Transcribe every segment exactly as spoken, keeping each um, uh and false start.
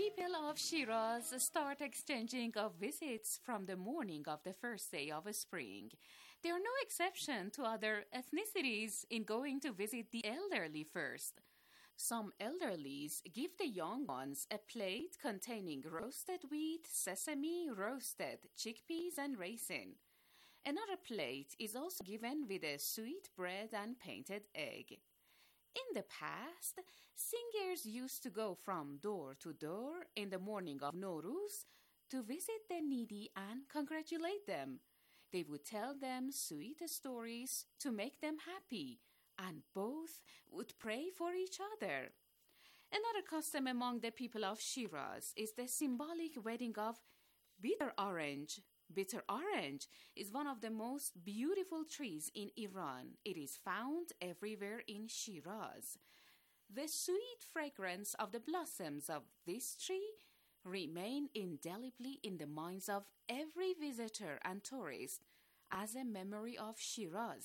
people of Shiraz start exchanging of visits from the morning of the first day of spring. They are no exception to other ethnicities in going to visit the elderly first. Some elderlies give the young ones a plate containing roasted wheat, sesame, roasted chickpeas, and raisin. Another plate is also given with a sweet bread and painted egg. In the past, singers used to go from door to door in the morning of Nowruz to visit the needy and congratulate them. They would tell them sweet stories to make them happy, and both would pray for each other. Another custom among the people of Shiraz is the symbolic wedding of bitter orange. Bitter orange is one of the most beautiful trees in Iran. It is found everywhere in Shiraz. The sweet fragrance of the blossoms of this tree remain indelibly in the minds of every visitor and tourist as a memory of Shiraz.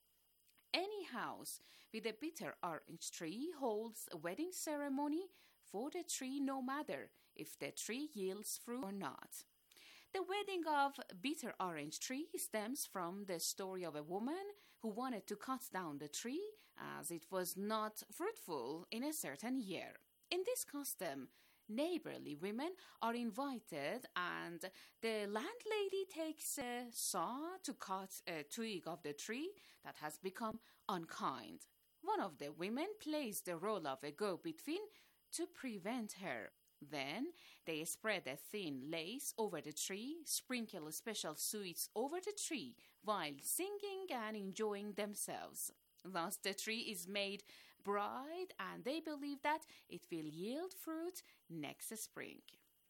Any house with a bitter orange tree holds a wedding ceremony for the tree, no matter if the tree yields fruit or not. The wedding of bitter orange tree stems from the story of a woman who wanted to cut down the tree as it was not fruitful in a certain year. In this custom, neighborly women are invited and the landlady takes a saw to cut a twig of the tree that has become unkind. One of the women plays the role of a go-between to prevent her. Then they spread a thin lace over the tree, sprinkle special sweets over the tree while singing and enjoying themselves. Thus the tree is made bright and they believe that it will yield fruit next spring.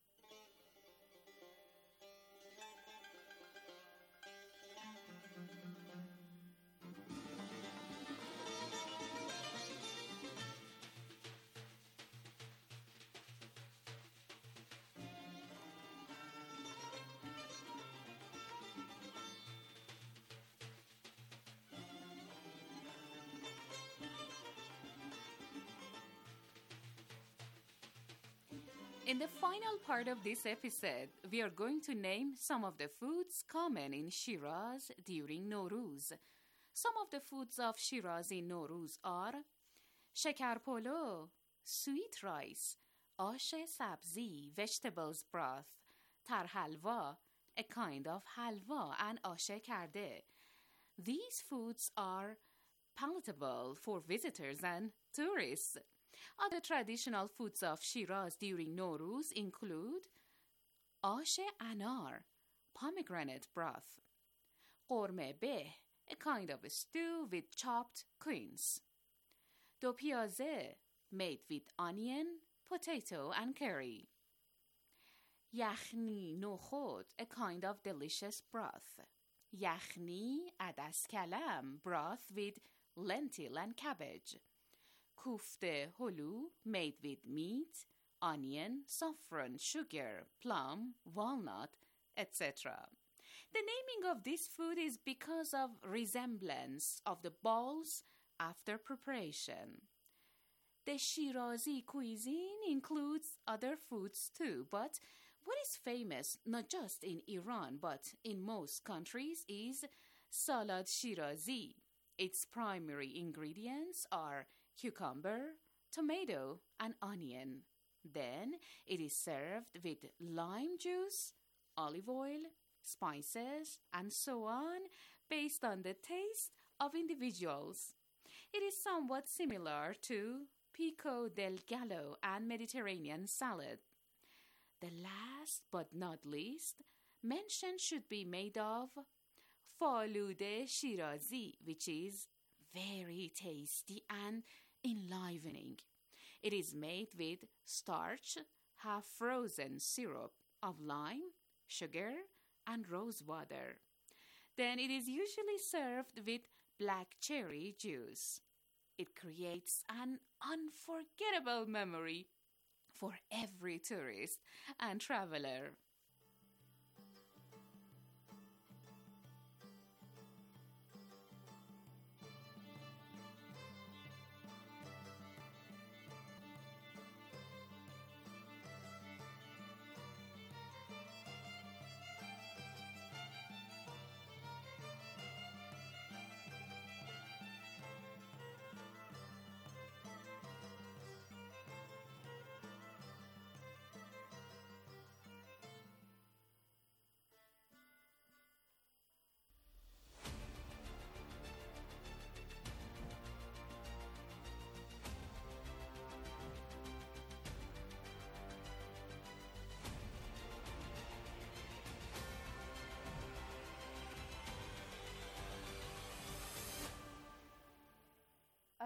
In the final part of this episode, we are going to name some of the foods common in Shiraz during Nowruz. Some of the foods of Shiraz in Nowruz are shekar polo, sweet rice, ash sabzi, vegetables broth, tar halwa, a kind of halwa, and ash karde. These foods are palatable for visitors and tourists. Other traditional foods of Shiraz during Nowruz include ash anar, pomegranate broth, qorme beh, a kind of a stew with chopped quince, do piaze, made with onion, potato, and curry, yakhni nokhod, a kind of delicious broth, yakhni adas kalam, broth with lentil and cabbage, kufte holu, made with meat, onion, saffron, sugar, plum, walnut, et cetera. The naming of this food is because of resemblance of the balls after preparation. The Shirazi cuisine includes other foods too, but what is famous not just in Iran but in most countries is salad Shirazi. Its primary ingredients are cucumber, tomato, and onion. Then it is served with lime juice, olive oil, spices, and so on, based on the taste of individuals. It is somewhat similar to pico del gallo and Mediterranean salad. The last but not least, mention should be made of falude Shirazi, which is very tasty and enlivening. It is made with starch, half-frozen syrup of lime, sugar, and rose water. Then it is usually served with black cherry juice. It creates an unforgettable memory for every tourist and traveler.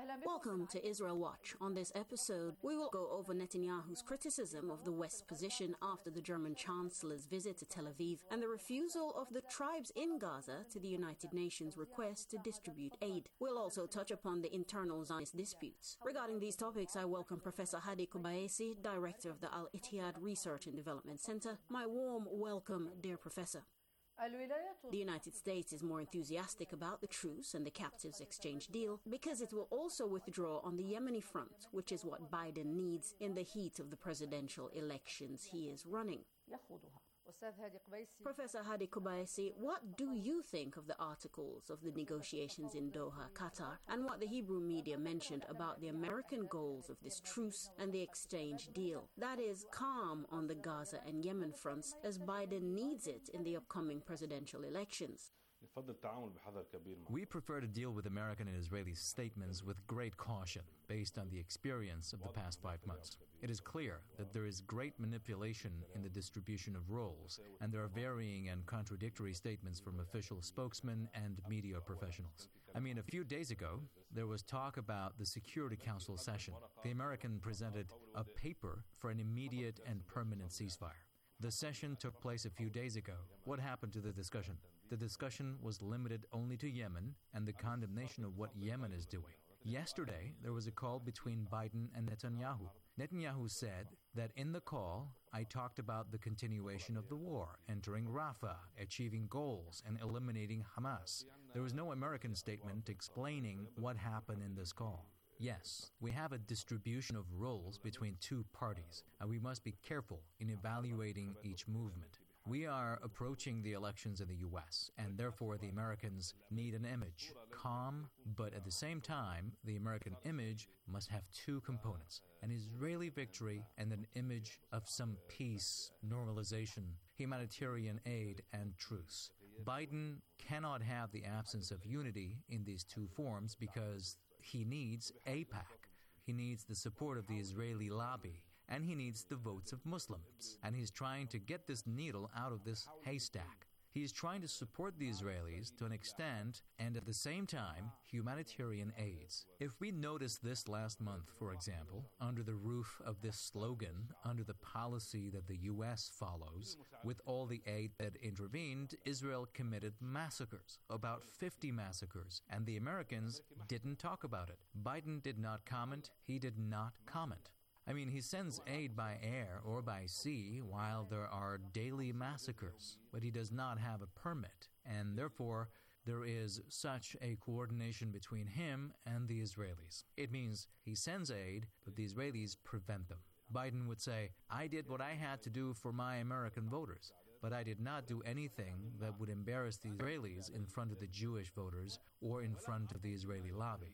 Welcome to Israel Watch. On this episode, we will go over Netanyahu's criticism of the West's position after the German Chancellor's visit to Tel Aviv and the refusal of the tribes in Gaza to the United Nations request to distribute aid. We'll also touch upon the internal Zionist disputes. Regarding these topics, I welcome Professor Hadi Kubayesi, Director of the Al-Ittihad Research and Development Center. My warm welcome, dear Professor. The United States is more enthusiastic about the truce and the captives exchange deal because it will also withdraw on the Yemeni front, which is what Biden needs in the heat of the presidential elections he is running. Professor Hadi Kubayesi, what do you think of the articles of the negotiations in Doha, Qatar, and what the Hebrew media mentioned about the American goals of this truce and the exchange deal? That is, calm on the Gaza and Yemen fronts as Biden needs it in the upcoming presidential elections. We prefer to deal with American and Israeli statements with great caution, based on the experience of the past five months. It is clear that there is great manipulation in the distribution of roles, and there are varying and contradictory statements from official spokesmen and media professionals. I mean, a few days ago, there was talk about the Security Council session. The American presented a paper for an immediate and permanent ceasefire. The session took place a few days ago. What happened to the discussion? The discussion was limited only to Yemen and the condemnation of what Yemen is doing. Yesterday, there was a call between Biden and Netanyahu. Netanyahu said that in the call, I talked about the continuation of the war, entering Rafah, achieving goals, and eliminating Hamas. There was no American statement explaining what happened in this call. Yes, we have a distribution of roles between two parties, and we must be careful in evaluating each movement. We are approaching the elections in the U S, and therefore the Americans need an image, calm, but at the same time, the American image must have two components, an Israeli victory and an image of some peace, normalization, humanitarian aid, and truce. Biden cannot have the absence of unity in these two forms because he needs AIPAC. He needs the support of the Israeli lobby. And he needs the votes of Muslims. And he's trying to get this needle out of this haystack. He is trying to support the Israelis to an extent and at the same time humanitarian aids. If we notice this last month, for example, under the roof of this slogan, under the policy that the U S follows, with all the aid that intervened, Israel committed massacres, about fifty massacres, and the Americans didn't talk about it. Biden did not comment. He did not comment. I mean, he sends aid by air or by sea while there are daily massacres, but he does not have a permit, and therefore there is such a coordination between him and the Israelis. It means he sends aid, but the Israelis prevent them. Biden would say, I did what I had to do for my American voters, but I did not do anything that would embarrass the Israelis in front of the Jewish voters or in front of the Israeli lobby.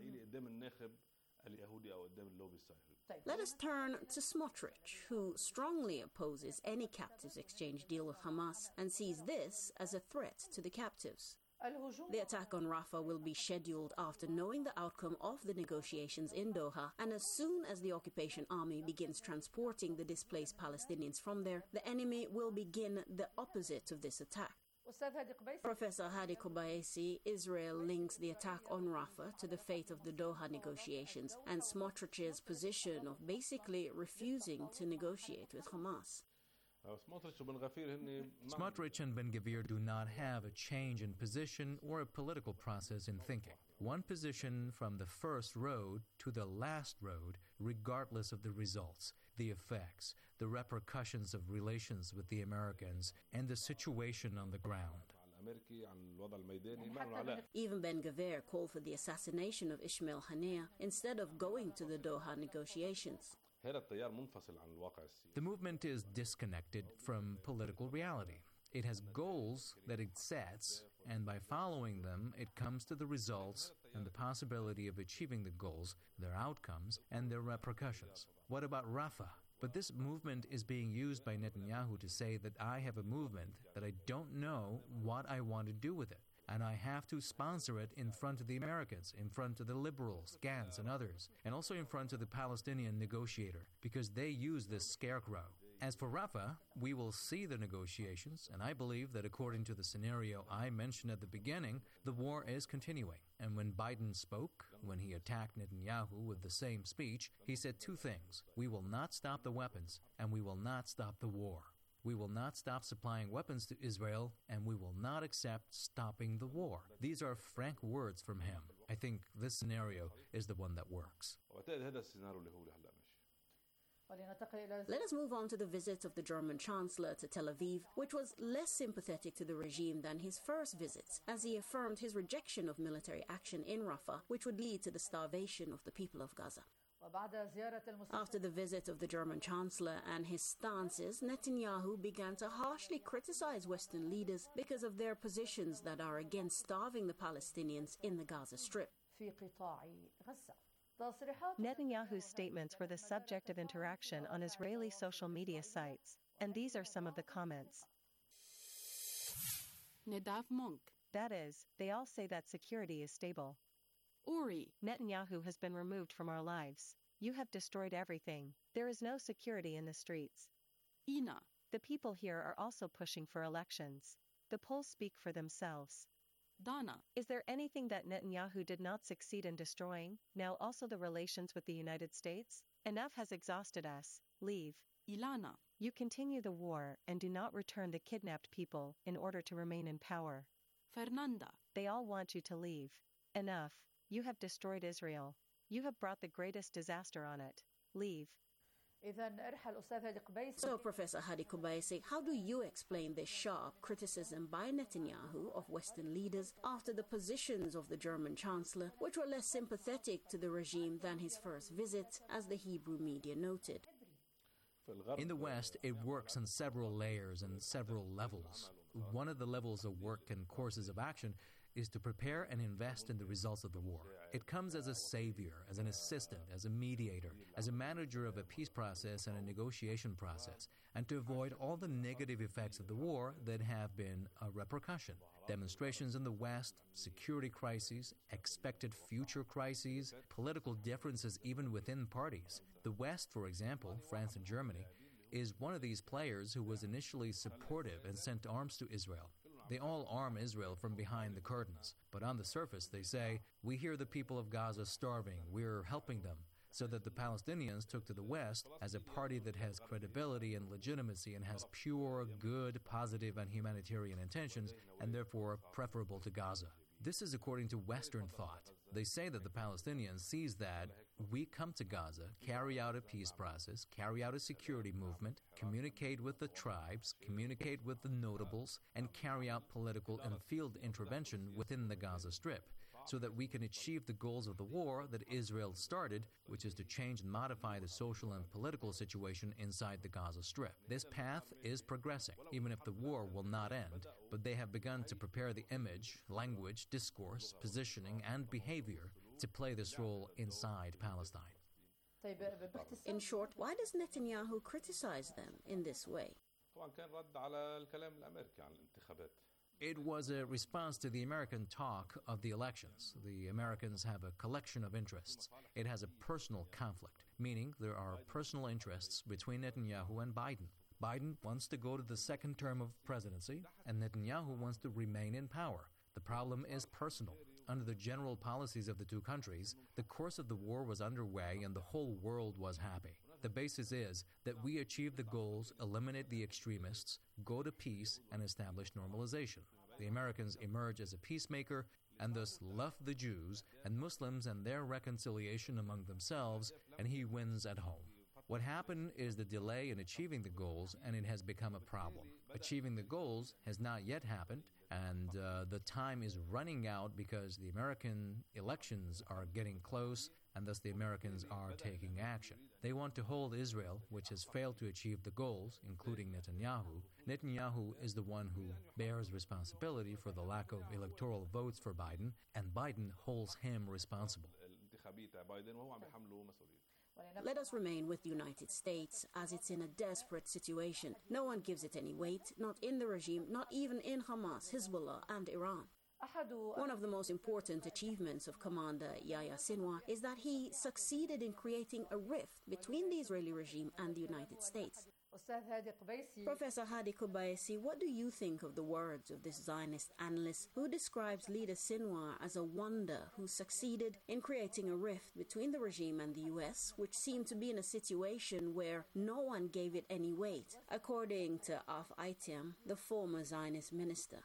Let us turn to Smotrich, who strongly opposes any captives exchange deal with Hamas and sees this as a threat to the captives. The attack on Rafah will be scheduled after knowing the outcome of the negotiations in Doha, and as soon as the occupation army begins transporting the displaced Palestinians from there, the enemy will begin the opposite of this attack. Professor Hadi Kubayesi, Israel links the attack on Rafah to the fate of the Doha negotiations and Smotrich's position of basically refusing to negotiate with Hamas. Smotrich and Ben-Gvir do not have a change in position or a political process in thinking. One position from the first road to the last road, regardless of the results, the effects, the repercussions of relations with the Americans, and the situation on the ground. Even Ben-Gvir called for the assassination of Ismail Haniyeh instead of going to the Doha negotiations. The movement is disconnected from political reality. It has goals that it sets, and by following them, it comes to the results and the possibility of achieving the goals, their outcomes, and their repercussions. What about Rafah? But this movement is being used by Netanyahu to say that I have a movement that I don't know what I want to do with it. And I have to sponsor it in front of the Americans, in front of the liberals, Gantz and others, and also in front of the Palestinian negotiator, because they use this scarecrow. As for Rafah, we will see the negotiations, and I believe that according to the scenario I mentioned at the beginning, the war is continuing. And when Biden spoke, when he attacked Netanyahu with the same speech, he said two things. We will not stop the weapons, and we will not stop the war. We will not stop supplying weapons to Israel, and we will not accept stopping the war. These are frank words from him. I think this scenario is the one that works. Let us move on to the visit of the German Chancellor to Tel Aviv, which was less sympathetic to the regime than his first visits, as he affirmed his rejection of military action in Rafah, which would lead to the starvation of the people of Gaza. After the visit of the German Chancellor and his stances, Netanyahu began to harshly criticize Western leaders because of their positions that are against starving the Palestinians in the Gaza Strip. Netanyahu's statements were the subject of interaction on Israeli social media sites, and these are some of the comments. Nadav Monk. That is, they all say that security is stable. Uri. Netanyahu has been removed from our lives. You have destroyed everything. There is no security in the streets. Ina. The people here are also pushing for elections. The polls speak for themselves. Dana. Is there anything that Netanyahu did not succeed in destroying, now also the relations with the United States? Enough has exhausted us. Leave. Ilana. You continue the war and do not return the kidnapped people in order to remain in power. Fernanda. They all want you to leave. Enough. You have destroyed Israel. You have brought the greatest disaster on it. Leave. So, Professor Hadi Qubaisi, how do you explain this sharp criticism by Netanyahu of Western leaders after the positions of the German Chancellor, which were less sympathetic to the regime than his first visit, as the Hebrew media noted? In the West, it works on several layers and several levels. One of the levels of work and courses of action is to prepare and invest in the results of the war. It comes as a savior, as an assistant, as a mediator, as a manager of a peace process and a negotiation process, and to avoid all the negative effects of the war that have been a repercussion. Demonstrations in the West, security crises, expected future crises, political differences even within parties. The West, for example, France and Germany, is one of these players who was initially supportive and sent arms to Israel. They all arm Israel from behind the curtains, but on the surface they say, we hear the people of Gaza starving, we're helping them, so that the Palestinians took to the West as a party that has credibility and legitimacy and has pure, good, positive, and humanitarian intentions, and therefore preferable to Gaza. This is according to Western thought. They say that the Palestinians sees that we come to Gaza, carry out a peace process, carry out a security movement, communicate with the tribes, communicate with the notables, and carry out political and field intervention within the Gaza Strip, so that we can achieve the goals of the war that Israel started, which is to change and modify the social and political situation inside the Gaza Strip. This path is progressing, even if the war will not end, but they have begun to prepare the image, language, discourse, positioning, and behavior to play this role inside Palestine. In short, why does Netanyahu criticize them in this way? It was a response to the American talk of the elections. The Americans have a collection of interests. It has a personal conflict, meaning there are personal interests between Netanyahu and Biden. Biden wants to go to the second term of presidency, and Netanyahu wants to remain in power. The problem is personal. Under the general policies of the two countries, the course of the war was underway and the whole world was happy. The basis is that we achieve the goals, eliminate the extremists, go to peace, and establish normalization. The Americans emerge as a peacemaker and thus love the Jews and Muslims and their reconciliation among themselves, and he wins at home. What happened is the delay in achieving the goals, and it has become a problem. Achieving the goals has not yet happened, and uh, the time is running out because the American elections are getting close, and thus the Americans are taking action. They want to hold Israel, which has failed to achieve the goals, including Netanyahu. Netanyahu is the one who bears responsibility for the lack of electoral votes for Biden, and Biden holds him responsible. Let us remain with the United States, as it's in a desperate situation. No one gives it any weight, not in the regime, not even in Hamas, Hezbollah, and Iran. One of the most important achievements of Commander Yahya Sinwar is that he succeeded in creating a rift between the Israeli regime and the United States. Professor Hadi Kubaisi, what do you think of the words of this Zionist analyst who describes leader Sinwar as a wonder who succeeded in creating a rift between the regime and the U S, which seemed to be in a situation where no one gave it any weight, according to Af Aitiam, the former Zionist minister?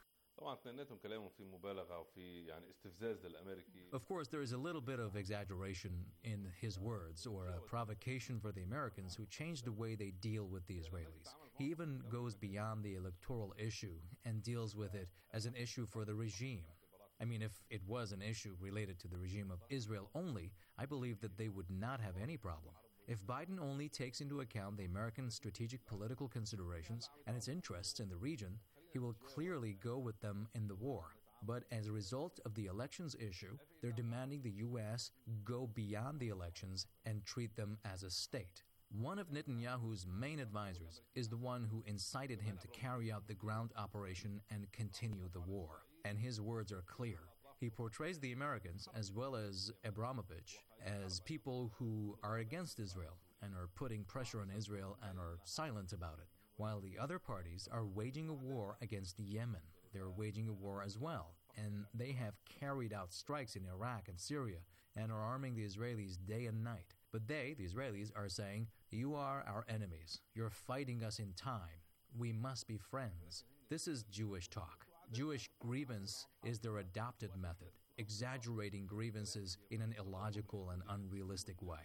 Of course, there is a little bit of exaggeration in his words, or a provocation for the Americans who changed the way they deal with the Israelis. He even goes beyond the electoral issue and deals with it as an issue for the regime. I mean, if it was an issue related to the regime of Israel only, I believe that they would not have any problem. If Biden only takes into account the American strategic political considerations and its interests in the region, he will clearly go with them in the war. But as a result of the elections issue, they're demanding the U S go beyond the elections and treat them as a state. One of Netanyahu's main advisors is the one who incited him to carry out the ground operation and continue the war. And his words are clear. He portrays the Americans, as well as Abramovich, as people who are against Israel and are putting pressure on Israel and are silent about it, while the other parties are waging a war against Yemen. They're waging a war as well, and they have carried out strikes in Iraq and Syria and are arming the Israelis day and night. But they, the Israelis, are saying, you are our enemies. You're fighting us in time. We must be friends. This is Jewish talk. Jewish grievance is their adopted method, exaggerating grievances in an illogical and unrealistic way.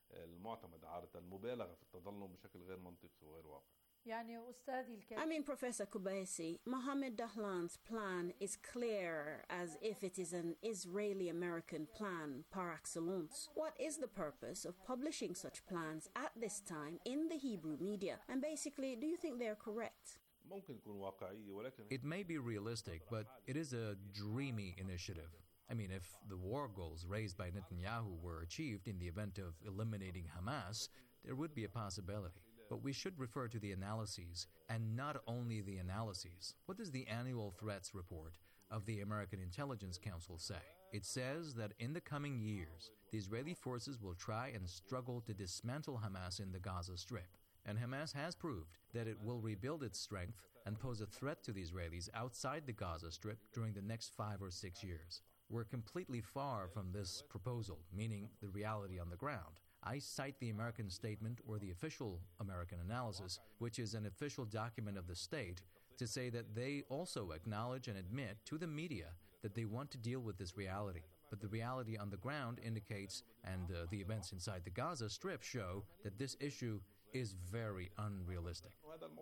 I mean, Professor Kubaisi, Mohammed Dahlan's plan is clear as if it is an Israeli-American plan par excellence. What is the purpose of publishing such plans at this time in the Hebrew media? And basically, do you think they're correct? It may be realistic, but it is a dreamy initiative. I mean, if the war goals raised by Netanyahu were achieved in the event of eliminating Hamas, there would be a possibility. But we should refer to the analyses, and not only the analyses. What does the annual threats report of the American Intelligence Council say? It says that in the coming years, the Israeli forces will try and struggle to dismantle Hamas in the Gaza Strip. And Hamas has proved that it will rebuild its strength and pose a threat to the Israelis outside the Gaza Strip during the next five or six years. We're completely far from this proposal, meaning the reality on the ground. I cite the American statement or the official American analysis, which is an official document of the state, to say that they also acknowledge and admit to the media that they want to deal with this reality. But the reality on the ground indicates, and uh, the events inside the Gaza Strip show, that this issue is very unrealistic.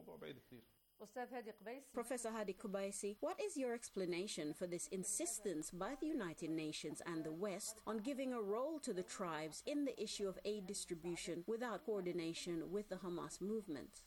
Professor Hadi Kubaisi, what is your explanation for this insistence by the United Nations and the West on giving a role to the tribes in the issue of aid distribution without coordination with the Hamas movement?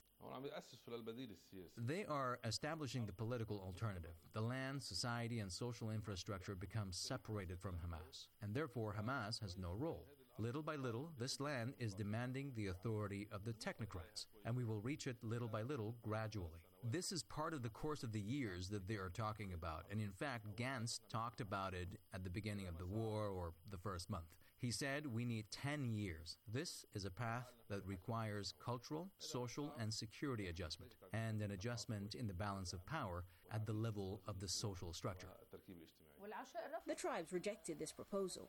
They are establishing the political alternative. The land, society, and social infrastructure become separated from Hamas, and therefore Hamas has no role. Little by little, this land is demanding the authority of the technocrats, and we will reach it little by little, gradually. This is part of the course of the years that they are talking about, and in fact, Gantz talked about it at the beginning of the war or the first month. He said we need ten years. This is a path that requires cultural, social, and security adjustment, and an adjustment in the balance of power at the level of the social structure. The tribes rejected this proposal.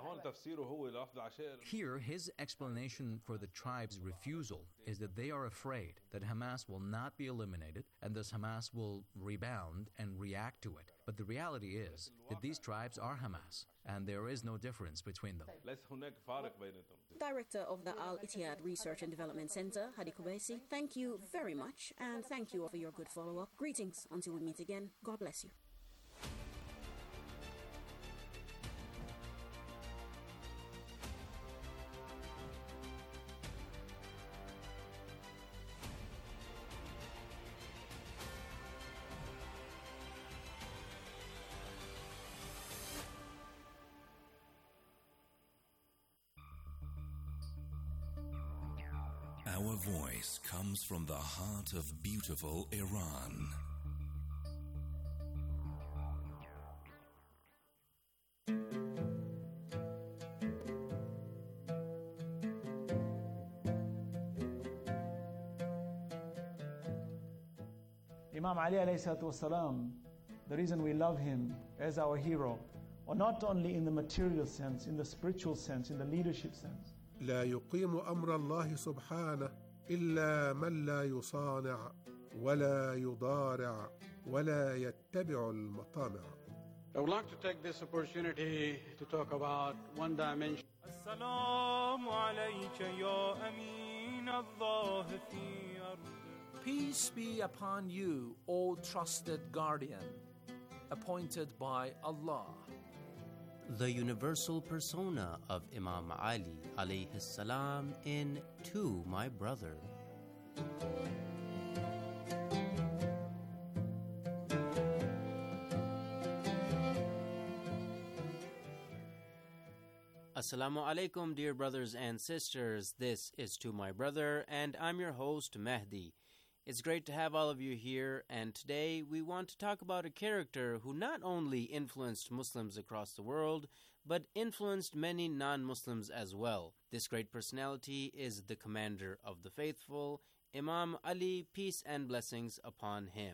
Here, his explanation for the tribes' refusal is that they are afraid that Hamas will not be eliminated, and thus Hamas will rebound and react to it. But the reality is that these tribes are Hamas, and there is no difference between them. Director of the Al-Ittihad Research and Development Center, Hadi Kubaisi, thank you very much, and thank you for your good follow-up. Greetings until we meet again. God bless you. Our voice comes from the heart of beautiful Iran. Imam Ali alayhi salatu wasalam, the reason we love him as our hero, or not only in the material sense, in the spiritual sense, in the leadership sense. لا يقيم أمر الله سبحانه إلا من لا يصانع ولا يضارع ولا يتبع المطامع. I would like to take this opportunity to talk about one dimension. السلام عليك يا أمين الله في أرض. Peace be upon you, O trusted guardian, appointed by Allah. The universal persona of Imam Ali alayhi salam in To My Brother. Assalamu alaikum, dear brothers and sisters. This is To My Brother, and I'm your host, Mehdi. It's great to have all of you here, and today we want to talk about a character who not only influenced Muslims across the world, but influenced many non-Muslims as well. This great personality is the commander of the faithful, Imam Ali, peace and blessings upon him.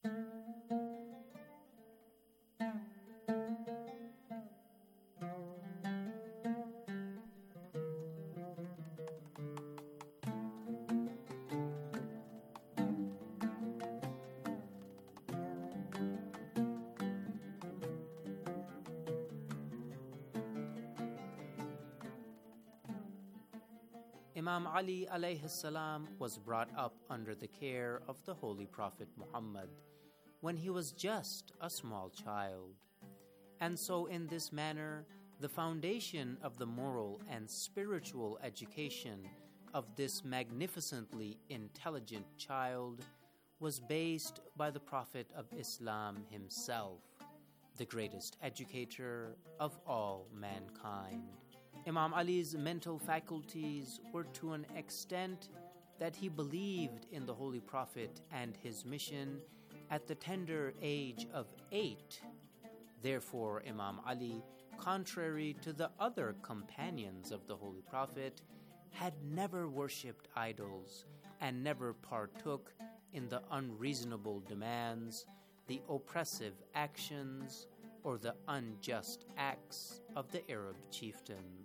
Imam Ali alayhi salam was brought up under the care of the Holy Prophet Muhammad when he was just a small child. And so in this manner, the foundation of the moral and spiritual education of this magnificently intelligent child was based by the Prophet of Islam himself, the greatest educator of all mankind. Imam Ali's mental faculties were to an extent that he believed in the Holy Prophet and his mission at the tender age of eight. Therefore, Imam Ali, contrary to the other companions of the Holy Prophet, had never worshipped idols and never partook in the unreasonable demands, the oppressive actions, or the unjust acts of the Arab chieftains.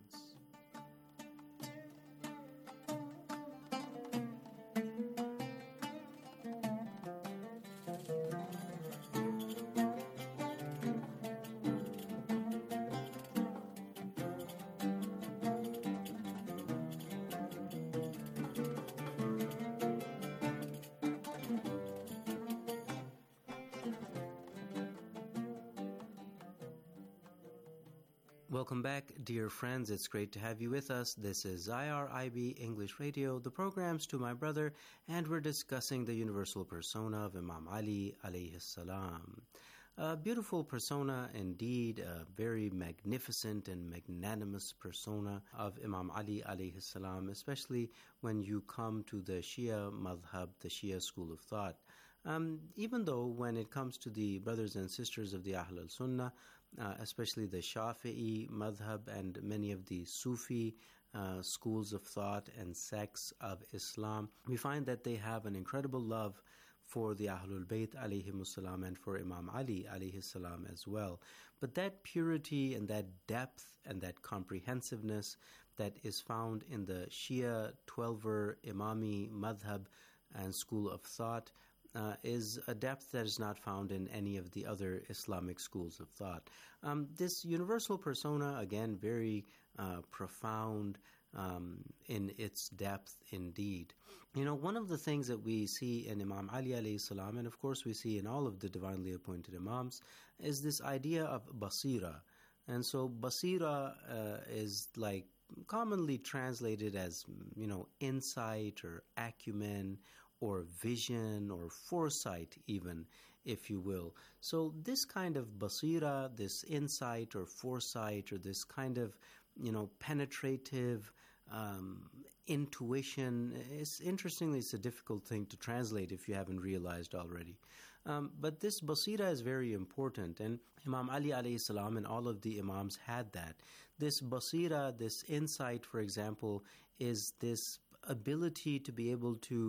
Welcome back, dear friends. It's great to have you with us. This is I R I B English Radio, the program's To My Brother, and we're discussing the universal persona of Imam Ali alayhi salam. A beautiful persona indeed, a very magnificent and magnanimous persona of Imam Ali alayhi salam, especially when you come to the Shia madhab, the Shia school of thought. Um, even though when it comes to the brothers and sisters of the Ahl al-Sunnah, uh, especially the Shafi'i madhab and many of the Sufi uh, schools of thought and sects of Islam, we find that they have an incredible love for the Ahlul Bayt alayhimus salam and for Imam Ali alayhi salam as well. But that purity and that depth and that comprehensiveness that is found in the Shia Twelver Imami madhab and school of thought Uh, is a depth that is not found in any of the other Islamic schools of thought. Um, this universal persona, again, very uh, profound um, in its depth indeed. You know, one of the things that we see in Imam Ali alayhi salam, and of course we see in all of the divinely appointed Imams, is this idea of basira. And so basira uh, is like commonly translated as, you know, insight or acumen, or vision, or foresight even, if you will. So this kind of basira, this insight or foresight, or this kind of, you know, penetrative um, intuition, is interestingly, it's a difficult thing to translate if you haven't realized already. Um, but this basira is very important, and Imam Ali alayhi salam and all of the Imams had that. This basira, this insight, for example, is this ability to be able to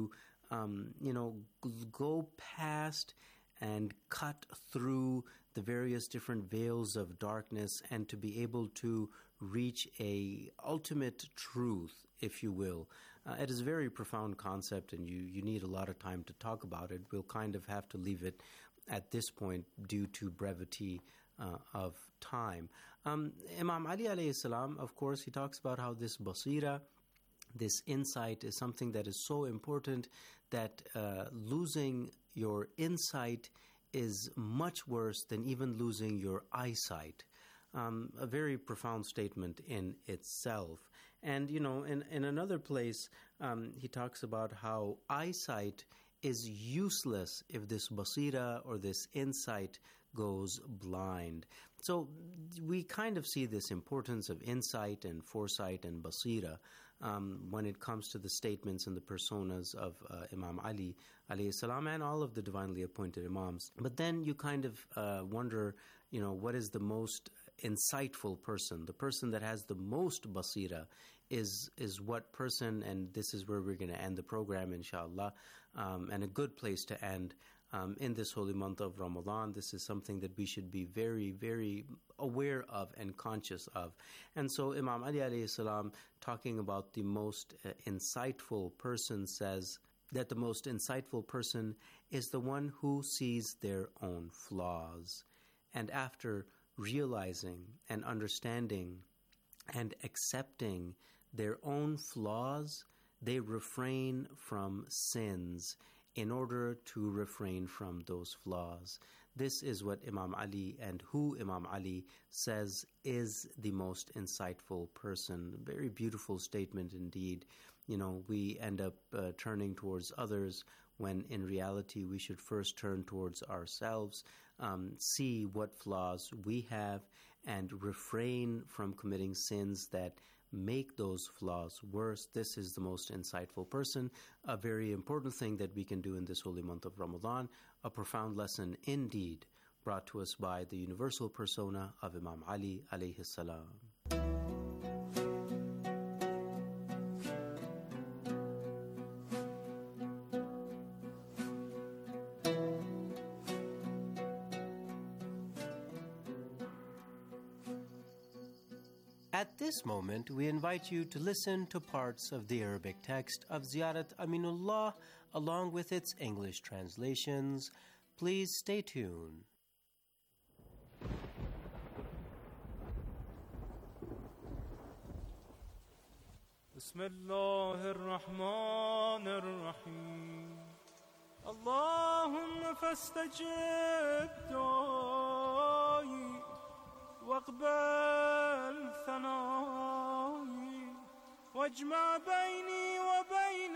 um, you know, g- go past and cut through the various different veils of darkness and to be able to reach a ultimate truth, if you will. Uh, it is a very profound concept, and you, you need a lot of time to talk about it. We'll kind of have to leave it at this point due to brevity uh, of time. Um, Imam Ali alayhi salam, of course, he talks about how this basira, this insight, is something that is so important that uh, losing your insight is much worse than even losing your eyesight. Um, a very profound statement in itself. And, you know, in, in another place, um, he talks about how eyesight is useless if this basira or this insight goes blind. So we kind of see this importance of insight and foresight and basira um, when it comes to the statements and the personas of uh, Imam Ali alayhi salam and all of the divinely appointed imams. But then you kind of uh, wonder, you know, what is the most insightful person? The person that has the most basira is is what person, and this is where we're going to end the program, inshallah, um, and a good place to end um, in this holy month of Ramadan. This is something that we should be very, very aware of and conscious of. And so Imam Ali alayhi salam, talking about the most uh, insightful person, says that the most insightful person is the one who sees their own flaws. And after realizing and understanding and accepting their own flaws, they refrain from sins in order to refrain from those flaws. This is what Imam Ali and who Imam Ali says is the most insightful person. Very beautiful statement indeed. You know, we end up uh, turning towards others when in reality we should first turn towards ourselves, um, see what flaws we have, and refrain from committing sins that make those flaws worse. This is the most insightful person. A very important thing that we can do in this holy month of Ramadan, a profound lesson indeed, brought to us by the universal persona of Imam Ali alayhi salam. At this moment, we invite you to listen to parts of the Arabic text of Ziyarat Aminullah along with its English translations. Please stay tuned. Bismillah ar-Rahman ar-Rahim. Allahumma fastajib du'ai واقبل ثنائي واجمع بيني وبين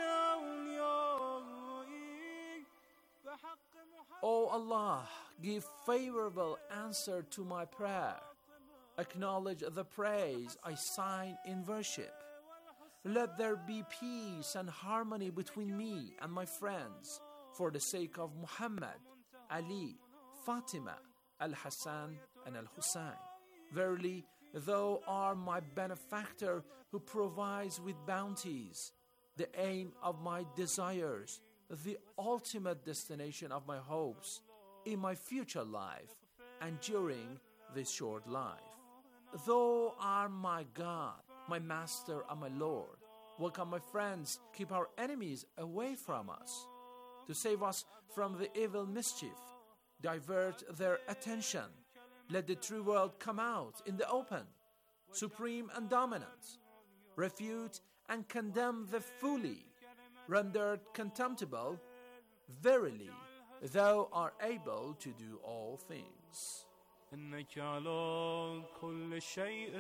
أوليائي بحق محمد. O Allah, give favorable answer to my prayer. Acknowledge the praise I sign in worship. Let there be peace and harmony between me and my friends for the sake of Muhammad, Ali, Fatima, Al-Hassan and Al-Hussein. Verily, thou art my benefactor who provides with bounties, the aim of my desires, the ultimate destination of my hopes in my future life and during this short life. Thou art my God, my Master and my Lord. Welcome, my friends, keep our enemies away from us. To save us from the evil mischief, divert their attention. Let the true world come out in the open, supreme and dominant. Refute and condemn the fully, rendered contemptible. Verily, thou art able to do all things. إنك على كل شيء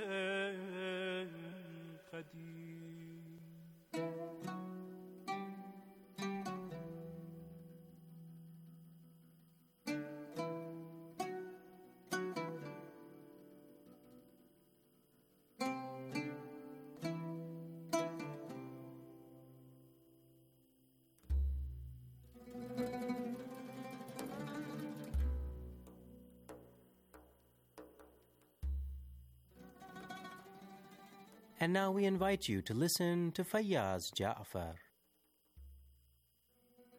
قدير. And now we invite you to listen to Fayyaz Ja'far.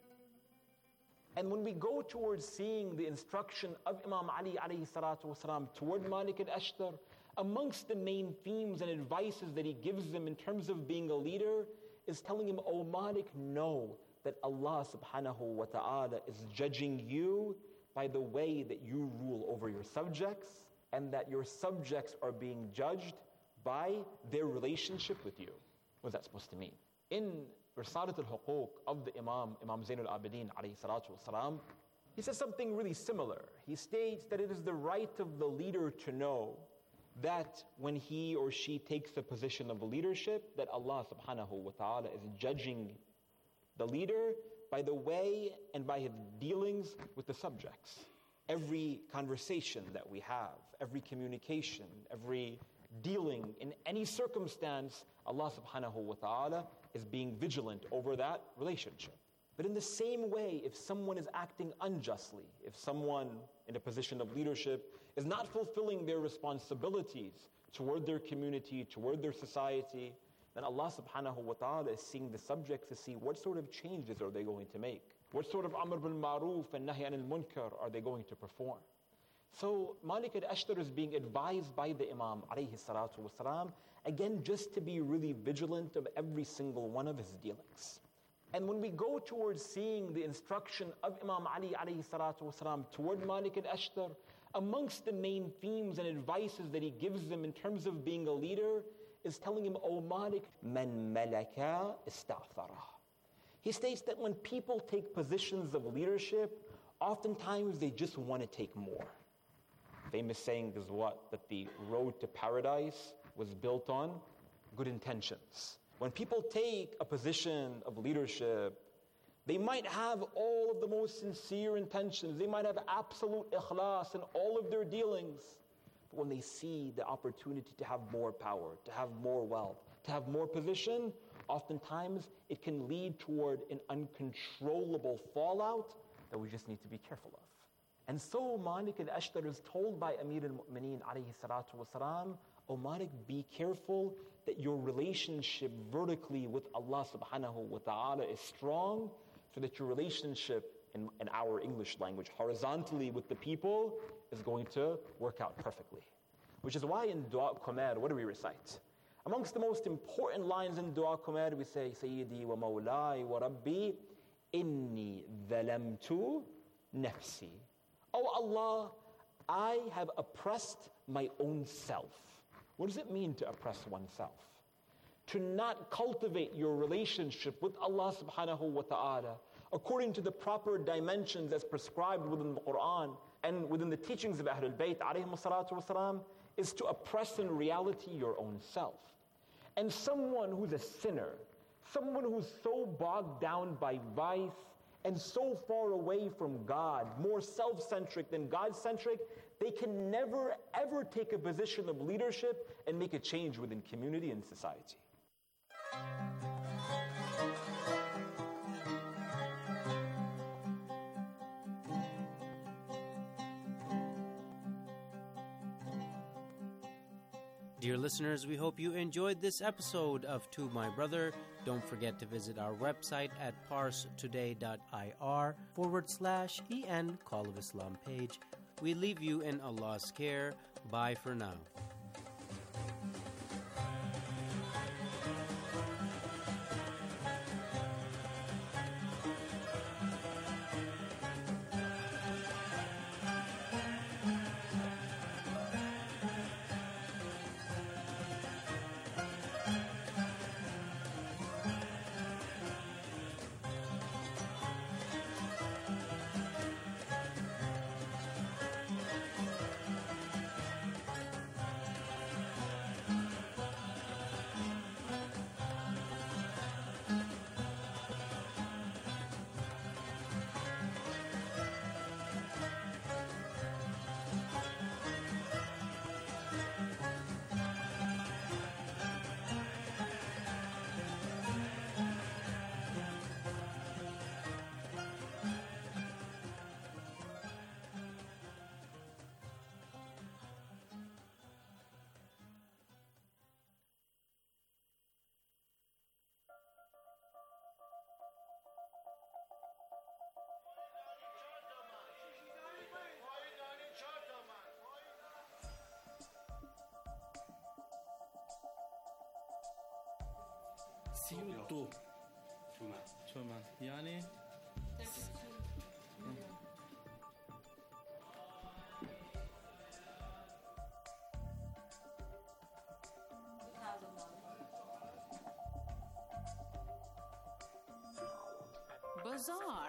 And when we go towards seeing the instruction of Imam Ali alayhi salatu wasalam toward Malik al-Ashtar, amongst the main themes and advices that he gives them in terms of being a leader is telling him, O Malik, know that Allah subhanahu wa ta'ala is judging you by the way that you rule over your subjects, and that your subjects are being judged by their relationship with you. What's that supposed to mean? In Risalat al-Huquq of the Imam, Imam Zain al-Abidin alayhi salatu wasalam, he says something really similar. He states that it is the right of the leader to know that when he or she takes the position of leadership, that Allah subhanahu wa ta'ala is judging the leader by the way and by his dealings with the subjects. Every conversation that we have, every communication, every dealing in any circumstance, Allah subhanahu wa ta'ala is being vigilant over that relationship. But in the same way, if someone is acting unjustly, if someone in a position of leadership is not fulfilling their responsibilities toward their community, toward their society, then Allah subhanahu wa ta'ala is seeing the subjects to see what sort of changes are they going to make. What sort of amr bil ma'roof and nahy anil munkar are they going to perform? So Malik al-Ashtar is being advised by the Imam alayhi salatu wasalam, again, just to be really vigilant of every single one of his dealings. And when we go towards seeing the instruction of Imam Ali alayhi salatu wasalam toward Malik al-Ashtar, amongst the main themes and advices that he gives them in terms of being a leader is telling him, O Malik, man malaka ista'thara. He states that when people take positions of leadership, oftentimes they just want to take more. Famous saying is what? That the road to paradise was built on good intentions. When people take a position of leadership, they might have all of the most sincere intentions. They might have absolute ikhlas in all of their dealings. But when they see the opportunity to have more power, to have more wealth, to have more position, oftentimes it can lead toward an uncontrollable fallout that we just need to be careful of. And so Malik al-Ashtar is told by Amir al-Mu'mineen alayhi salatu wasalam, O Malik, be careful that your relationship vertically with Allah subhanahu wa ta'ala is strong, so that your relationship, in, in our English language, horizontally with the people is going to work out perfectly. Which is why in Dua Qamar, what do we recite? Amongst the most important lines in Dua Qamar, we say, Sayyidi wa Mawlai wa Rabbi, inni dhalamtu nafsi. Oh Allah, I have oppressed my own self. What does it mean to oppress oneself? To not cultivate your relationship with Allah subhanahu wa ta'ala according to the proper dimensions as prescribed within the Quran and within the teachings of Ahlul Bayt alayhimu salatu wasalam, is to oppress in reality your own self. And someone who's a sinner, someone who's so bogged down by vice and so far away from God, more self-centric than God-centric, they can never ever take a position of leadership and make a change within community and society. Dear listeners, we hope you enjoyed this episode of To My Brother. Don't forget to visit our website at parstoday.ir forward slash en Call of Islam page. We leave you in Allah's care. Bye for now. سيوتو تومان يعني Bazaar.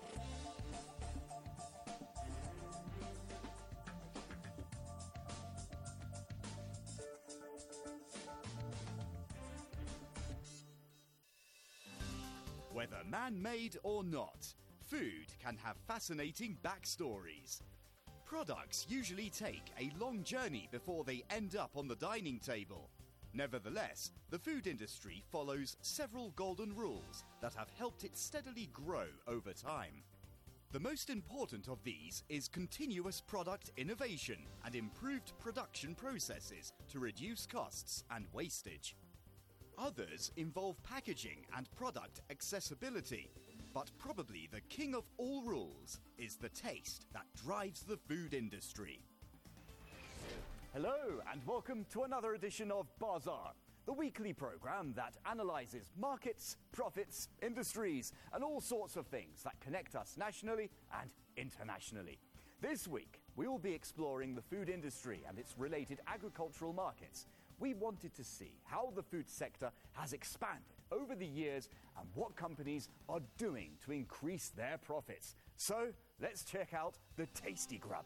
Whether man-made or not, food can have fascinating backstories. Products usually take a long journey before they end up on the dining table. Nevertheless, the food industry follows several golden rules that have helped it steadily grow over time. The most important of these is continuous product innovation and improved production processes to reduce costs and wastage. Others involve packaging and product accessibility, but probably the king of all rules is the taste that drives the food industry. Hello and welcome to another edition of Bazaar, the weekly program that analyzes markets, profits, industries, and all sorts of things that connect us nationally and internationally. This week, we will be exploring the food industry and its related agricultural markets. We wanted to see how the food sector has expanded over the years and what companies are doing to increase their profits. So, let's check out the Tasty Grub.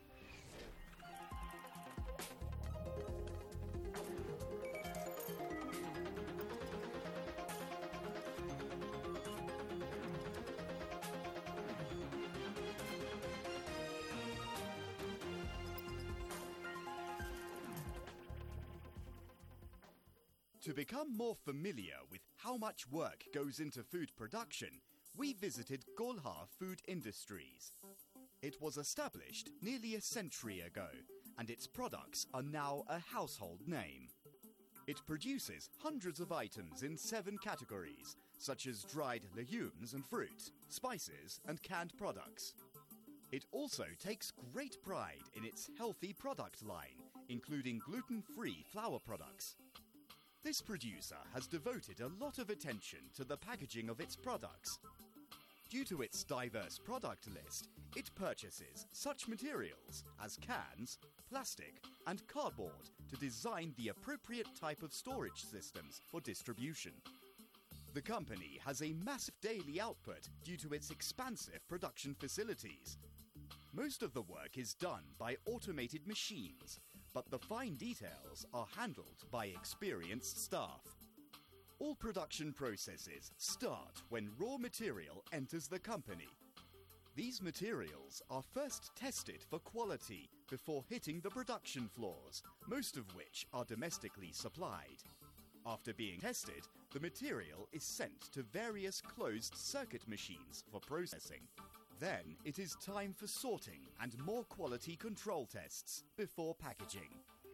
To become more familiar with how much work goes into food production, we visited Golhar Food Industries. It was established nearly a century ago, and its products are now a household name. It produces hundreds of items in seven categories, such as dried legumes and fruit, spices and canned products. It also takes great pride in its healthy product line, including gluten-free flour products. This producer has devoted a lot of attention to the packaging of its products. Due to its diverse product list, it purchases such materials as cans, plastic, and cardboard to design the appropriate type of storage systems for distribution. The company has a massive daily output due to its expansive production facilities. Most of the work is done by automated machines, but the fine details are handled by experienced staff. All production processes start when raw material enters the company. These materials are first tested for quality before hitting the production floors, most of which are domestically supplied. After being tested, the material is sent to various closed-circuit machines for processing. Then it is time for sorting and more quality control tests before packaging.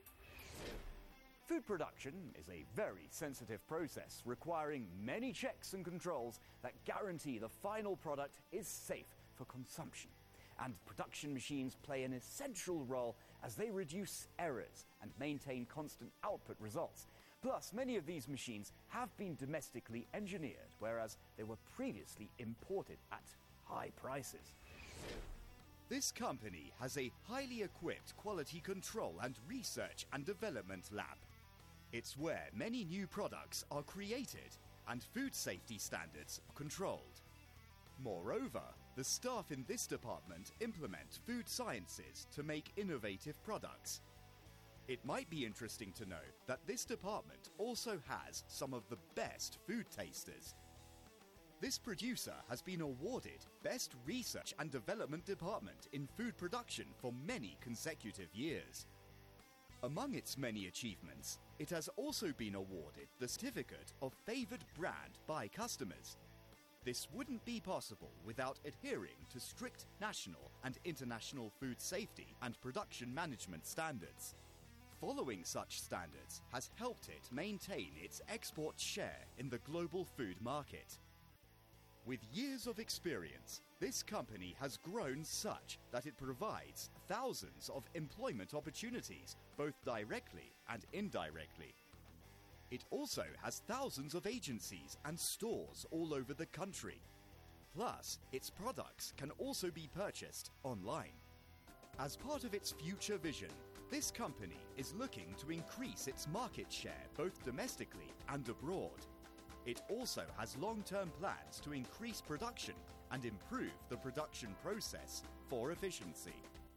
Food production is a very sensitive process requiring many checks and controls that guarantee the final product is safe for consumption. And production machines play an essential role as they reduce errors and maintain constant output results. Plus, many of these machines have been domestically engineered, whereas they were previously imported at high prices. This company has a highly equipped quality control and research and development lab. It's where many new products are created and food safety standards are controlled. Moreover, the staff in this department implement food sciences to make innovative products. It might be interesting to know that this department also has some of the best food tasters. This producer has been awarded Best Research and Development Department in Food Production for many consecutive years. Among its many achievements, it has also been awarded the certificate of Favored Brand by customers. This wouldn't be possible without adhering to strict national and international food safety and production management standards. Following such standards has helped it maintain its export share in the global food market. With years of experience, this company has grown such that it provides thousands of employment opportunities, both directly and indirectly. It also has thousands of agencies and stores all over the country. Plus, its products can also be purchased online. As part of its future vision, this company is looking to increase its market share both domestically and abroad. It also has long-term plans to increase production and improve the production process for efficiency.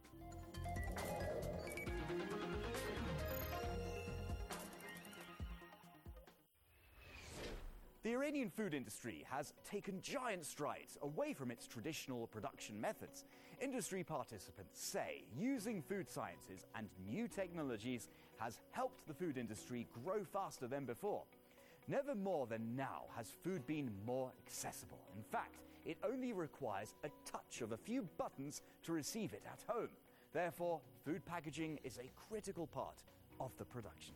The Iranian food industry has taken giant strides away from its traditional production methods. Industry participants say using food sciences and new technologies has helped the food industry grow faster than before. Never more than now has food been more accessible. In fact, it only requires a touch of a few buttons to receive it at home. Therefore, food packaging is a critical part of the production.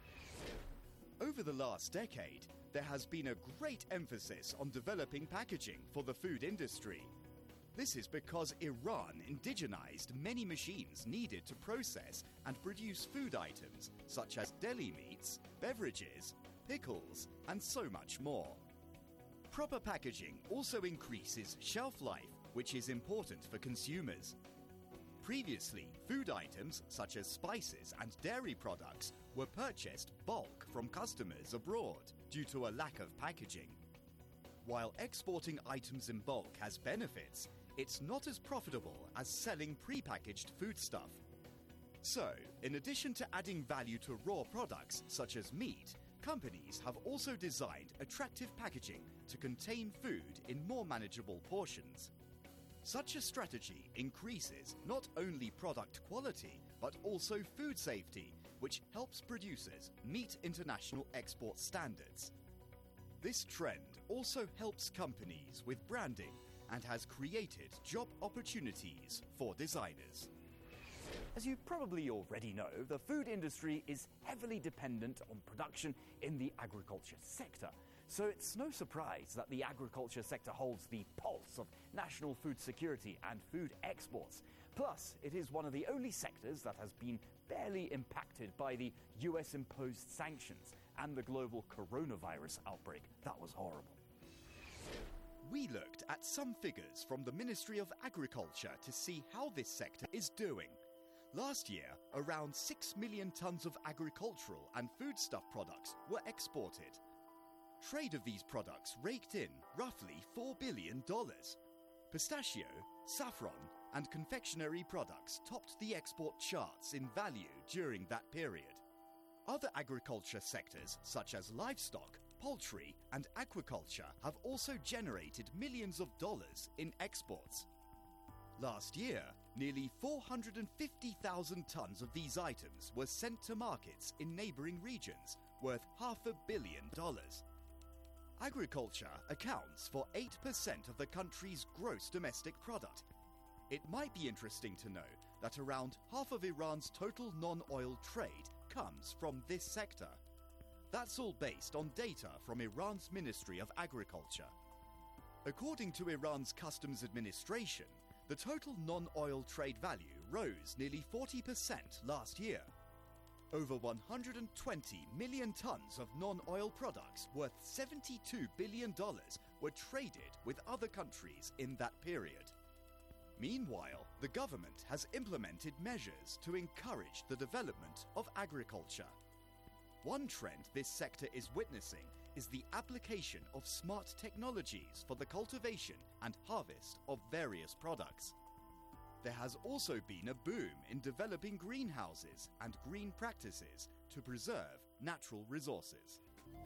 Over the last decade, there has been a great emphasis on developing packaging for the food industry. This is because Iran indigenized many machines needed to process and produce food items such as deli meats, beverages, pickles, and so much more. Proper packaging also increases shelf life, which is important for consumers. Previously, food items such as spices and dairy products were purchased bulk from customers abroad due to a lack of packaging. While exporting items in bulk has benefits, it's not as profitable as selling pre-packaged foodstuff. So, in addition to adding value to raw products such as meat, companies have also designed attractive packaging to contain food in more manageable portions. Such a strategy increases not only product quality, but also food safety, which helps producers meet international export standards. This trend also helps companies with branding and has created job opportunities for designers. As you probably already know, the food industry is heavily dependent on production in the agriculture sector. So it's no surprise that the agriculture sector holds the pulse of national food security and food exports. Plus, it is one of the only sectors that has been barely impacted by the U S-imposed sanctions and the global coronavirus outbreak. That was horrible. We looked at some figures from the Ministry of Agriculture to see how this sector is doing. Last year, around six million tons of agricultural and foodstuff products were exported. Trade of these products raked in roughly four billion dollars. Pistachio, saffron, and confectionery products topped the export charts in value during that period. Other agriculture sectors, such as livestock, poultry, and aquaculture, have also generated millions of dollars in exports. Last year, nearly four hundred fifty thousand tons of these items were sent to markets in neighboring regions, worth half a billion dollars. Agriculture accounts for eight percent of the country's gross domestic product. It might be interesting to know that around half of Iran's total non-oil trade comes from this sector. That's all based on data from Iran's Ministry of Agriculture. According to Iran's Customs Administration, the total non-oil trade value rose nearly forty percent last year. Over one hundred twenty million tons of non-oil products worth seventy-two billion dollars were traded with other countries in that period. Meanwhile, the government has implemented measures to encourage the development of agriculture. One trend this sector is witnessing is the application of smart technologies for the cultivation and harvest of various products. There has also been a boom in developing greenhouses and green practices to preserve natural resources.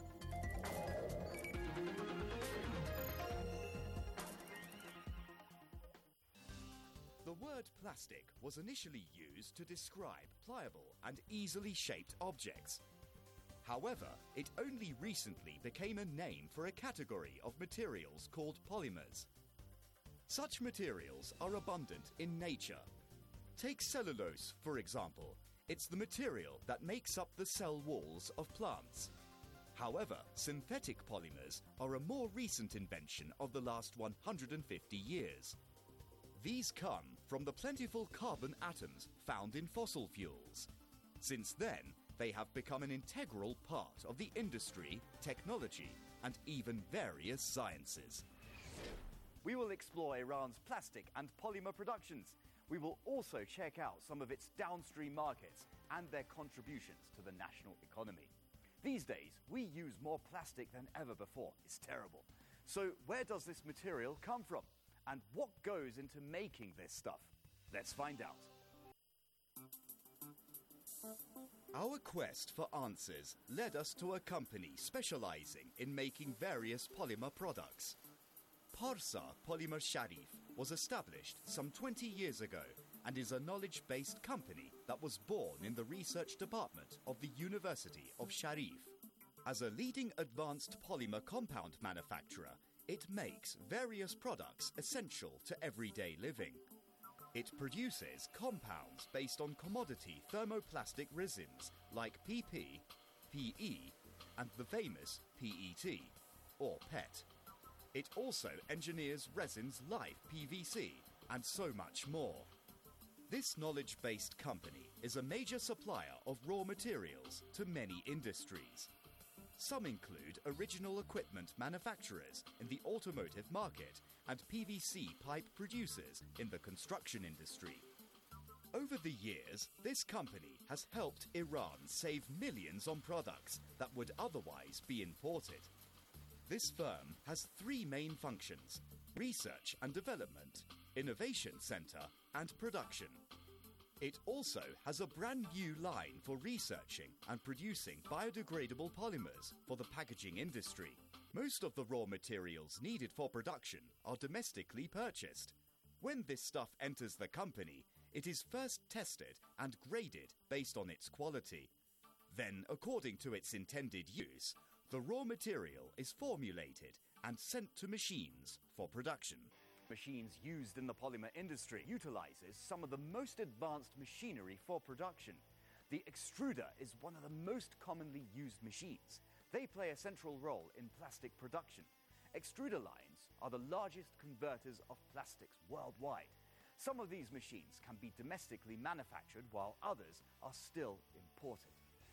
The word plastic was initially used to describe pliable and easily shaped objects. However, it only recently became a name for a category of materials called polymers. Such materials are abundant in nature. Take cellulose, for example. It's the material that makes up the cell walls of plants. However, synthetic polymers are a more recent invention of the last one hundred fifty years. These come from the plentiful carbon atoms found in fossil fuels. Since then, They have become an integral part of the industry, technology, and even various sciences. We will explore Iran's plastic and polymer productions. We will also check out some of its downstream markets and their contributions to the national economy. These days, we use more plastic than ever before. It's terrible. So where does this material come from? And what goes into making this stuff? Let's find out. Our quest for answers led us to a company specializing in making various polymer products. Parsa Polymer Sharif was established some twenty years ago and is a knowledge-based company that was born in the research department of the University of Sharif. As a leading advanced polymer compound manufacturer, it makes various products essential to everyday living. It produces compounds based on commodity thermoplastic resins like P P, P E, and the famous P E T, or P E T. It also engineers resins like P V C and so much more. This knowledge-based company is a major supplier of raw materials to many industries. Some include original equipment manufacturers in the automotive market and P V C pipe producers in the construction industry. Over the years, this company has helped Iran save millions on products that would otherwise be imported. This firm has three main functions: research and development, innovation center, and production. It also has a brand new line for researching and producing biodegradable polymers for the packaging industry. Most of the raw materials needed for production are domestically purchased. When this stuff enters the company, it is first tested and graded based on its quality. Then, according to its intended use, the raw material is formulated and sent to machines for production. Machines used in the polymer industry utilizes some of the most advanced machinery for production. The extruder is one of the most commonly used machines. They play a central role in plastic production. Extruder lines are the largest converters of plastics worldwide. Some of these machines can be domestically manufactured while others are still imported.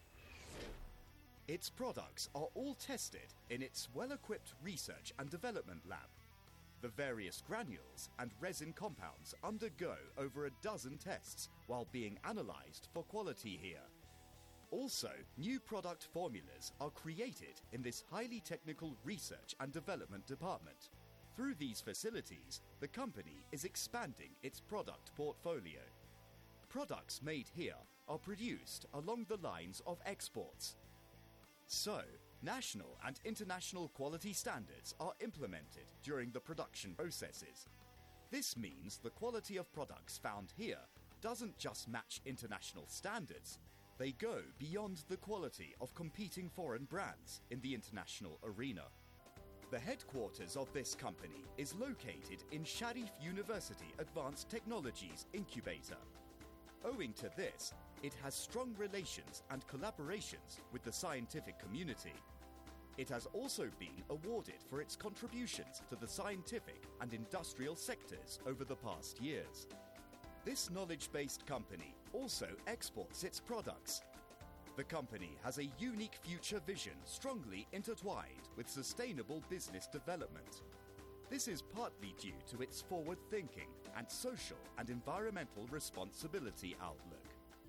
Its products are all tested in its well-equipped research and development lab. The various granules and resin compounds undergo over a dozen tests while being analyzed for quality here. Also, new product formulas are created in this highly technical research and development department. Through these facilities, the company is expanding its product portfolio. Products made here are produced along the lines of exports. So, national and international quality standards are implemented during the production processes. This means the quality of products found here doesn't just match international standards, they go beyond the quality of competing foreign brands in the international arena. The headquarters of this company is located in Sharif University Advanced Technologies Incubator. Owing to this, it has strong relations and collaborations with the scientific community. It has also been awarded for its contributions to the scientific and industrial sectors over the past years. This knowledge-based company also exports its products. The company has a unique future vision strongly intertwined with sustainable business development. This is partly due to its forward-thinking and social and environmental responsibility outlook.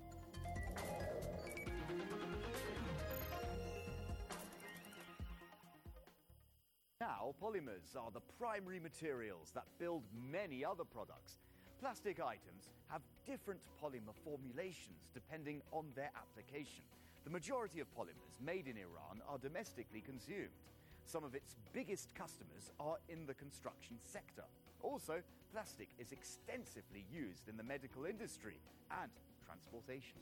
Now, polymers are the primary materials that build many other products. Plastic items have different polymer formulations depending on their application. The majority of polymers made in Iran are domestically consumed. Some of its biggest customers are in the construction sector. Also, plastic is extensively used in the medical industry and transportation.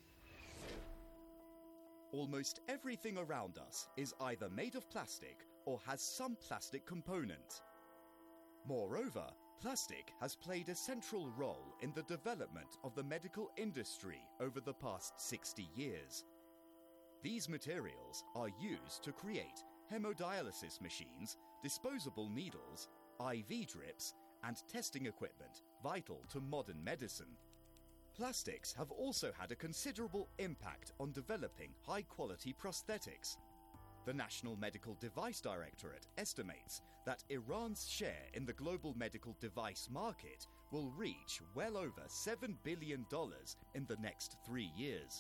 Almost everything around us is either made of plastic or has some plastic component. Moreover, plastic has played a central role in the development of the medical industry over the past sixty years. These materials are used to create hemodialysis machines, disposable needles, I V drips, and testing equipment vital to modern medicine. Plastics have also had a considerable impact on developing high-quality prosthetics. The National Medical Device Directorate estimates that Iran's share in the global medical device market will reach well over seven billion dollars in the next three years.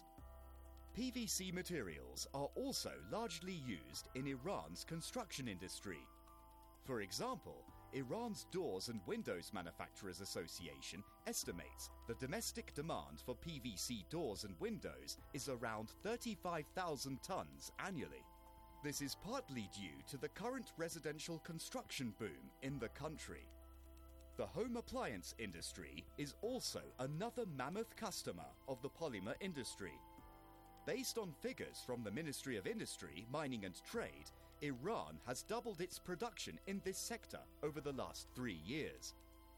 P V C materials are also largely used in Iran's construction industry. For example, Iran's Doors and Windows Manufacturers Association estimates the domestic demand for P V C doors and windows is around thirty-five thousand tons annually. This is partly due to the current residential construction boom in the country. The home appliance industry is also another mammoth customer of the polymer industry. Based on figures from the Ministry of Industry, Mining and Trade, Iran has doubled its production in this sector over the last three years.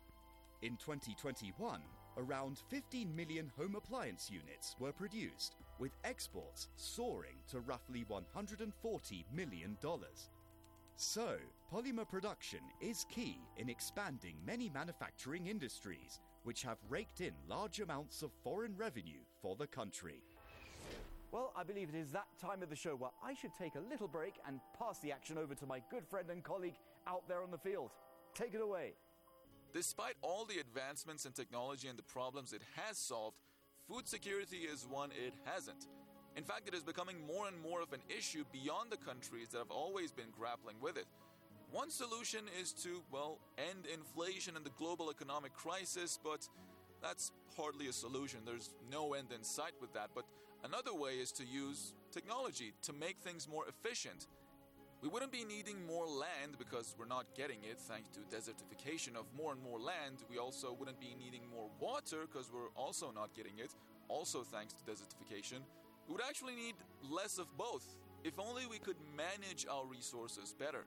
In twenty twenty-one, around fifteen million home appliance units were produced, with exports soaring to roughly one hundred forty million dollars. So, polymer production is key in expanding many manufacturing industries, which have raked in large amounts of foreign revenue for the country. Well, I believe it is that time of the show where I should take a little break and pass the action over to my good friend and colleague out there on the field. Take it away. Despite all the advancements in technology and the problems it has solved, food security is one it hasn't. In fact, it is becoming more and more of an issue beyond the countries that have always been grappling with it. One solution is to, well, end inflation and the global economic crisis, but that's hardly a solution. There's no end in sight with that. But another way is to use technology to make things more efficient. We wouldn't be needing more land because we're not getting it thanks to desertification of more and more land. We also wouldn't be needing more water because we're also not getting it, also thanks to desertification. We would actually need less of both, if only we could manage our resources better.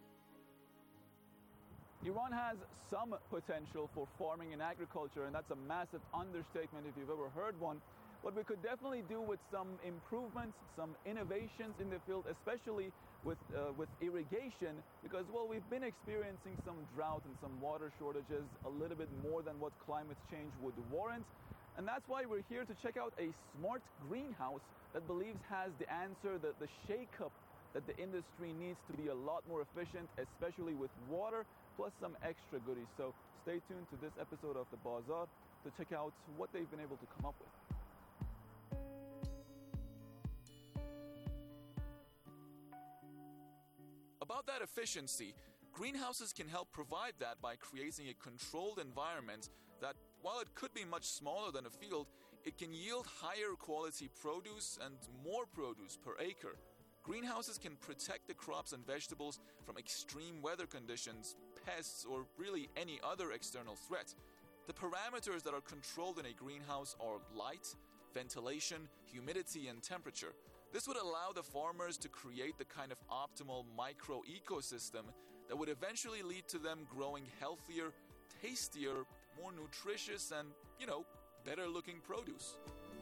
Iran has some potential for farming and agriculture, and that's a massive understatement if you've ever heard one. What we could definitely do with some improvements, some innovations in the field, especially with uh, with irrigation, because, well, we've been experiencing some drought and some water shortages a little bit more than what climate change would warrant. And that's why we're here to check out a smart greenhouse that believes has the answer, the, the shake-up that the industry needs to be a lot more efficient, especially with water, plus some extra goodies. So stay tuned to this episode of The Bazaar to check out what they've been able to come up with. About that efficiency, greenhouses can help provide that by creating a controlled environment that, while it could be much smaller than a field, it can yield higher quality produce and more produce per acre. Greenhouses can protect the crops and vegetables from extreme weather conditions, pests, or really any other external threat. The parameters that are controlled in a greenhouse are light, ventilation, humidity, and temperature. This would allow the farmers to create the kind of optimal micro-ecosystem that would eventually lead to them growing healthier, tastier, more nutritious, and, you know, better-looking produce.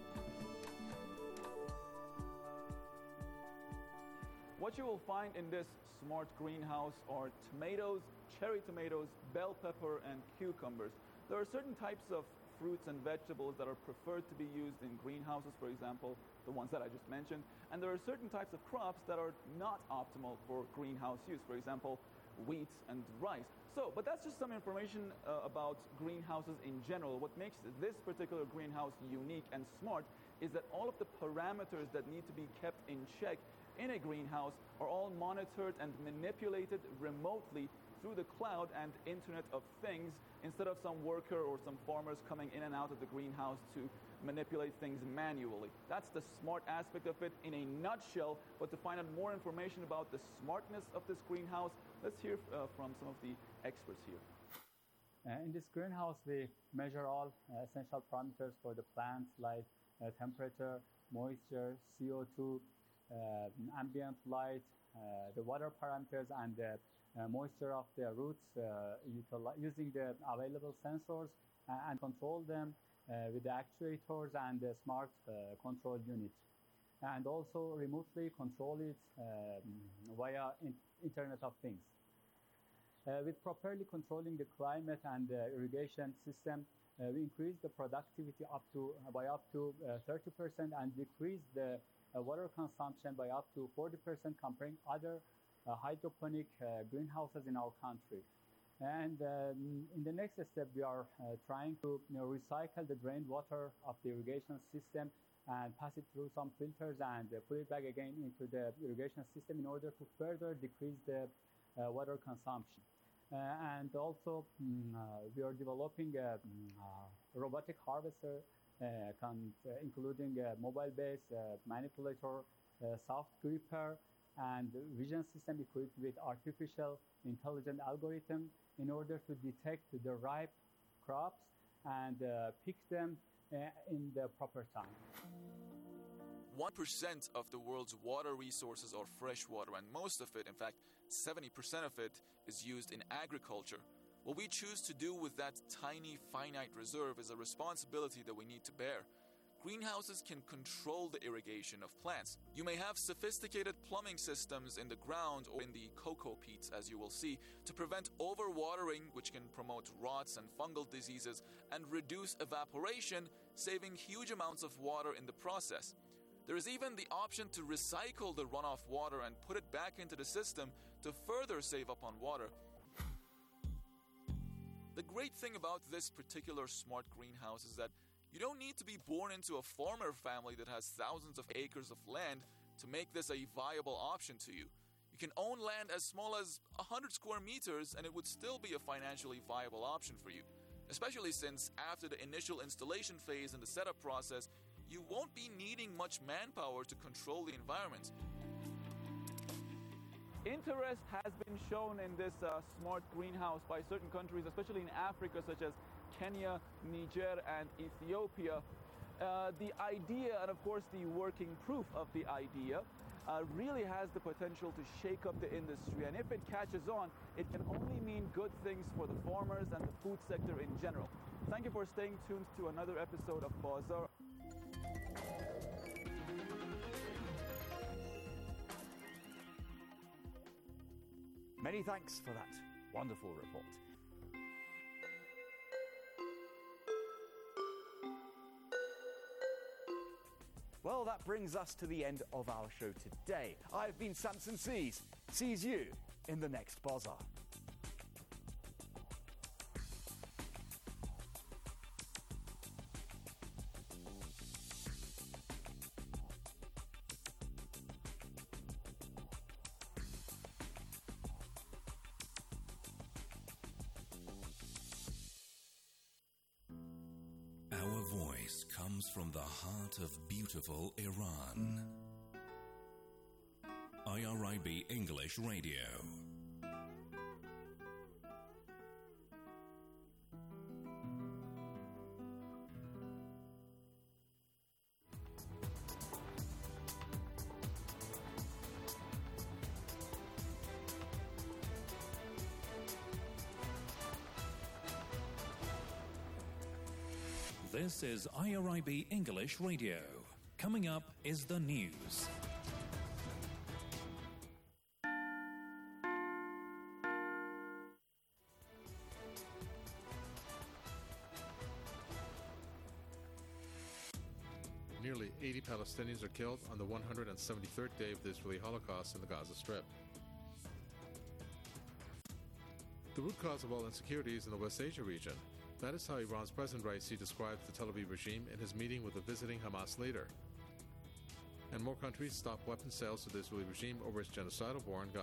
What you will find in this smart greenhouse are tomatoes, cherry tomatoes, bell pepper, and cucumbers. There are certain types of fruits and vegetables that are preferred to be used in greenhouses, for example, the ones that I just mentioned. And there are certain types of crops that are not optimal for greenhouse use, for example, wheat and rice. So, but that's just some information uh, about greenhouses in general. What makes this particular greenhouse unique and smart is that all of the parameters that need to be kept in check in a greenhouse are all monitored and manipulated remotely through the cloud and Internet of Things, instead of some worker or some farmers coming in and out of the greenhouse to manipulate things manually. That's the smart aspect of it in a nutshell. But to find out more information about the smartness of this greenhouse, let's hear uh, from some of the experts here. Uh, in this greenhouse, we measure all uh, essential parameters for the plants, like uh, temperature, moisture, C O two, uh, ambient light, uh, the water parameters, and the uh, moisture of the roots, uh, using the available sensors uh, and control them uh, with the actuators and the smart uh, control unit. And also remotely control it uh, via in Internet of Things. Uh, with properly controlling the climate and the irrigation system, Uh, we increased the productivity up to uh, by up to uh, thirty percent and decreased the uh, water consumption by up to forty percent comparing other uh, hydroponic uh, greenhouses in our country. And um, in the next step, we are uh, trying to you know, recycle the drained water of the irrigation system and pass it through some filters and uh, put it back again into the irrigation system in order to further decrease the uh, water consumption. Uh, and also, mm, uh, we are developing a mm, uh, robotic harvester, uh, con- uh, including a mobile-based uh, manipulator, uh, soft gripper, and vision system equipped with artificial intelligent algorithm in order to detect the ripe crops and uh, pick them uh, in the proper time. one percent of the world's water resources are fresh water, and most of it, in fact, seventy percent of it, is used in agriculture. What we choose to do with that tiny, finite reserve is a responsibility that we need to bear. Greenhouses can control the irrigation of plants. You may have sophisticated plumbing systems in the ground or in the cocoa peats, as you will see, to prevent overwatering, which can promote rots and fungal diseases, and reduce evaporation, saving huge amounts of water in the process. There is even the option to recycle the runoff water and put it back into the system to further save up on water. The great thing about this particular smart greenhouse is that you don't need to be born into a farmer family that has thousands of acres of land to make this a viable option to you. You can own land as small as one hundred square meters and it would still be a financially viable option for you, especially since after the initial installation phase and the setup process, you won't be needing much manpower to control the environment. Interest has been shown in this uh, smart greenhouse by certain countries, especially in Africa, such as Kenya, Niger, and Ethiopia. Uh, the idea, and of course the working proof of the idea, uh, really has the potential to shake up the industry. And if it catches on, it can only mean good things for the farmers and the food sector in general. Thank you for staying tuned to another episode of Bazaar. Many thanks for that wonderful report. Well, that brings us to the end of our show today. I've been Samson Sees. Sees you in the next Bazaar. From the heart of beautiful Iran. I R I B English Radio. This is I R I B English Radio. Coming up is the news. Nearly eighty Palestinians are killed on the one hundred seventy-third day of the Israeli Holocaust in the Gaza Strip. The root cause of all insecurity is in the West Asia region. That is how Iran's President Raisi describes the Tel Aviv regime in his meeting with a visiting Hamas leader. And more countries stop weapons sales to the Israeli regime over its genocidal war in Gaza.